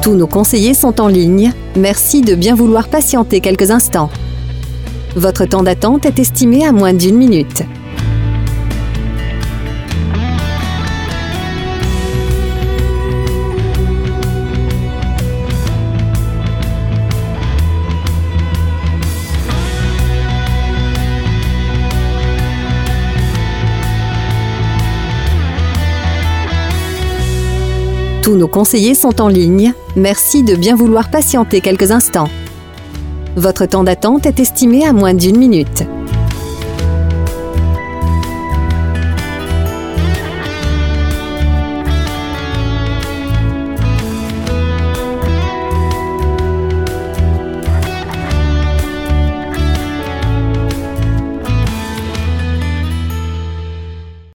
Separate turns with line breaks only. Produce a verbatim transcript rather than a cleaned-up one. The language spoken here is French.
Tous nos conseillers sont en ligne. Merci de bien vouloir patienter quelques instants. Votre temps d'attente est estimé à moins d'une minute. Tous nos conseillers sont en ligne. Merci de bien vouloir patienter quelques instants. Votre temps d'attente est estimé à moins d'une minute.